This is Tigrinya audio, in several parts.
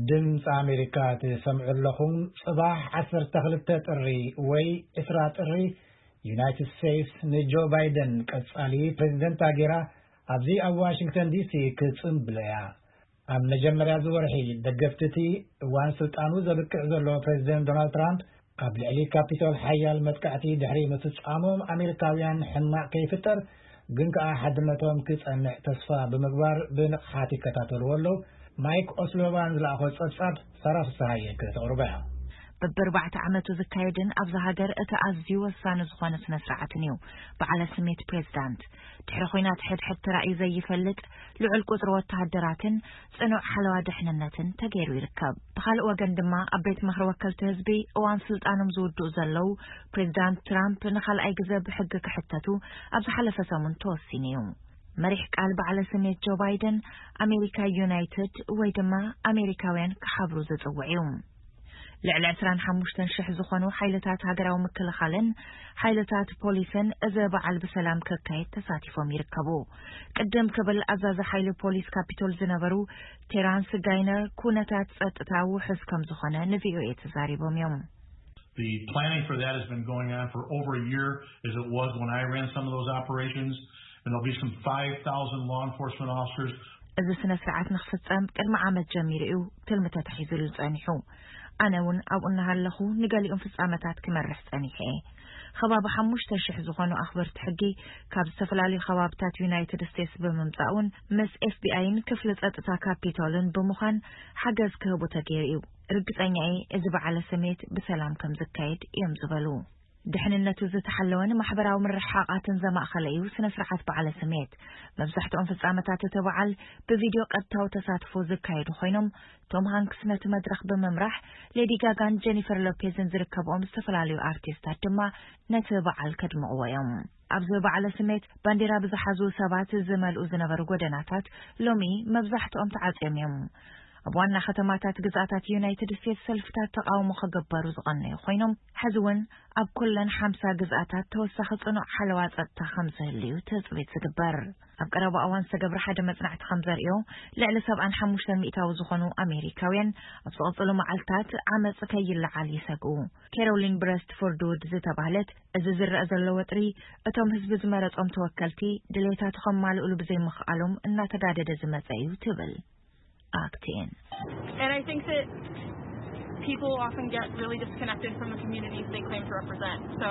ድምፂ ኣሜሪካ ትሰምዑ ኣለኹም ጽባሕ 12 ጥሪ ወይ 20 ጥሪ ዩናይትድ ስቴትስ ንጆ ባይደን ቀጻሊ ፕሬዝደንት ኣገራ ኣብዚ ኣብ ዋሽንግተን ዲሲ ክጽምብለያ ኣብ መጀመርያ ዝወርሒ ደገፍቲ እዋን ስልጣኑ ዘብቅዕ ዘሎ ፕሬዝደንት ዶናልድ ትራምፕ ኣብ ልዕሊ ካፒቶል ሓያል መጥቃዕቲ ድሕሪ ምፍጻሞም ኣሜሪካውያን ሕማቕ ከይፍጠር ግን ከዓ ሓድነቶም ክጸንዕ ተስፋ ብምግባር ብንቕሓት ይከታተልዎ ኣለዉ ማይክ ኦስሎቫን ዝለኣኾ ጸብጻብ ሰራፍ ሰሃየ ከተቕርበያ በ4 ዓመቱ ዝካየድን ኣብዛ ሃገር እቲ ኣዝዩ ወሳኒ ዝኾነ ስነ ስርዓትን እዩ በዓለ ስሜት ፕሬዝዳንት ድሕሪ ኹናት ሕድሕድ ተራእዩ ዘይፈልጥ ልዑል ቁፅሪ ወተሃደራትን ጽኑዕ ሓለዋ ድሕንነትን ተገይሩ ይርከብ ብኻልእ ወገን ድማ ኣብ ቤት ምክሪ ወከልቲ ህዝቢ እዋን ስልጣኖም ዝውድኡ ዘለው ፕሬዝዳንት ትራምፕ ንኻልኣይ ግዜ ብሕጊ ክሕተቱ ኣብ ዝሓለፈ ሰሙን ተወሲኑ እዩ መሪሕ ቃል በዓለ ስሜት ጆ ባይደን ኣሜሪካ ዩናይትድ ወይ ድማ ኣሜሪካውያን ክሓብሩ ዝጽውዕ እዩ ልዕሊ 25,000 ዝኾኑ ሓይልታት ሃገራዊ ምክልኻልን ሓይልታት ፖሊስን እዚ በዓል ብሰላም ክካየድ ተሳቲፎም ይርከቡ ቅድም ክብል ኣዛዚ ሓይሊ ፖሊስ ካፒቶል ዝነበሩ ቴራንስ ጋይነር ኩነታት ጸጥታ ውሕስ ከም ዝኾነ ንቪኦኤ ተዛሪቦም እዮም The planning for that has been going on for over a year as it was when I ran some of those operations and there'll be some 5,000 law enforcement officers እዚ ስነ ስርዓት ንኽፍጸም ቅድሚ ዓመት ጀሚሩ እዩ ትልምተ ተሒዙሉ ጸኒሑ ኣነ እውን ኣብኡ እናሃለኹ ንገሊኦም ፍጻመታት ክመርሕ ጸኒሐ ከባቢ 5,000 ዝኾኑ ኣኽበርቲ ሕጊ ካብ ዝተፈላለዩ ከባቢታት ዩናይትድ ስቴትስ ብምምጻእውን ምስ ኤፍቢአይን ክፍሊ ጸጥታ ካፒቶልን ብምዃን ሓገዝ ክህቡ ተገይሩ እዩ ርግጸኛ እየ እዚ በዓለ ስሜት ብሰላም ከም ዝካየድ እዮም ዝበሉ ድሕንነቱ ዝተሓለወን ማሕበራዊ ምርሕሓቃትን ዘማእኸለ እዩ ስነ ስርዓት በዓለ ስሜት መብዛሕትኦም ፍጻመታት እቲ በዓል ብቪድዮ ቀጥታዊ ተሳትፎ ዝካየዱ ኮይኖም ቶም ሃንክስ ነቲ መድረኽ ብምምራሕ ሌዲ ጋጋን ጀኒፈር ሎፔዝን ዝርከብኦም ዝተፈላለዩ ኣርቲስታት ድማ ነቲ በዓል ከድምቕዎ እዮም ኣብዚ በዓለ ስሜት ባንዴራ ብዝሓዙ ሰባት ዝመልኡ ዝነበሩ ጎደናታት ሎሚ መብዛሕትኦም ተዓጽዮም እዮም ኣብ ዋና ከተማታት ግዛታት ዩናይትድ ስቴትስ ሰልፍታት ተቃውሞ ክግበሩ ዝቐነዩ ኮይኖም ሕዚ እውን ኣብ ኩለን 50 ግዛታት ተወሳኺ ጽኑዕ ሓለዋ ጸጥታ ከም ዝህልዩ ተጽቢት ዝግበር ኣብ ቀረባ እዋን ዝተገብረ ሓደ መጽናዕቲ ከም ዘርእዮ ልዕሊ 75 ሚእታዊ ዝኾኑ ኣሜሪካውያን ኣብ ዝቐጽሉ መዓልታት ዓመፅ ከይለዓል ይሰግኡ ካሮሊን ብረስትፎርድ ውድ ዝተባህለት እዚ ዝረአ ዘሎ ወጥሪ እቶም ህዝቢ ዝመረጾም ተወከልቲ ድሌታት ከማልኡሉ ብዘይምኽኣሎም እናተጋደደ ዝመጸ እዩ ትብል acting. And I think that people often get really disconnected from the communities they claim to represent. So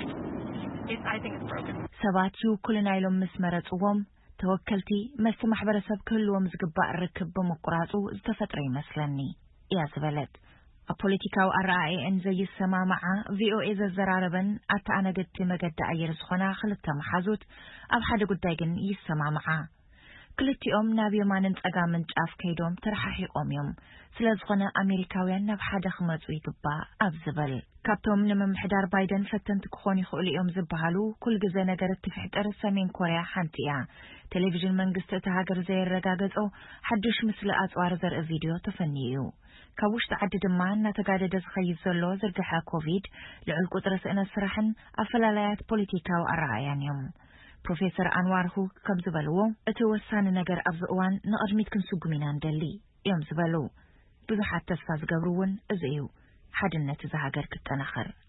I think it's broken. ሰባት ይውክሉናይሎም ምስ መረጽዎም ተወከልቲ መስተ ማሕበረሰብ ክህልዎም ዝግባእ ርክብ ብምቁራጹ ዝተፈጥረ ይመስለኒ እያ ዝበለት ኣብ ፖለቲካዊ ኣረኣእየን ዘይሰማማዓ ቪኦኤ ዘዘራረበን ኣተኣነገድቲ መገዲ ኣየር ዝኾና ክልተ መሓዙት ኣብ ሓደ ጉዳይ ግን ይሰማማዓ ክልቲኦም ናብ የማንን ጸጋምን ጫፍ ከይዶም ተረሓሒቆም እዮም ስለዝኾነ ኣሜሪካውያን ናብ ሓደ ክመጹ ይግባእ ኣብ ዝብል ካብቶም ንምምሕዳር ባይደን ፈተንቲ ክኾኑ ይኽእሉ እዮም ዝበሃሉ ኩል ግዜ ነገር እትፍሕጠር ሰሜን ኮርያ ሓንቲ እያ ቴሌቪዥን መንግስቲ እቲ ሃገር ዘየረጋገጾ ሓድሽ ምስሊ ኣጽዋር ዘርኢ ቪድዮ ተፈኒዩ እዩ ካብ ውሽጢ ዓዲ ድማ እናተጋደደ ዝኸይድ ዘሎ ዝርግሐ ኮቪድ ልዑል ቁጥሪ ስእነት ስራሕን ኣፈላላያት ፖለቲካዊ ኣረኣእያን እዮም ፕሮፌሰር አንዋር ሁክ ከም ዝበልዎ እቲ ወሳኒ ነገር ኣብዚ እዋን ንቕድሚት ክንስጉም ኢና እንደሊ እዮም ዝበሉ ብዙሓት ተስፋ ዝገብሩውን እዚ እዩ ሓድነት እዚ ሃገር ክጠናኸር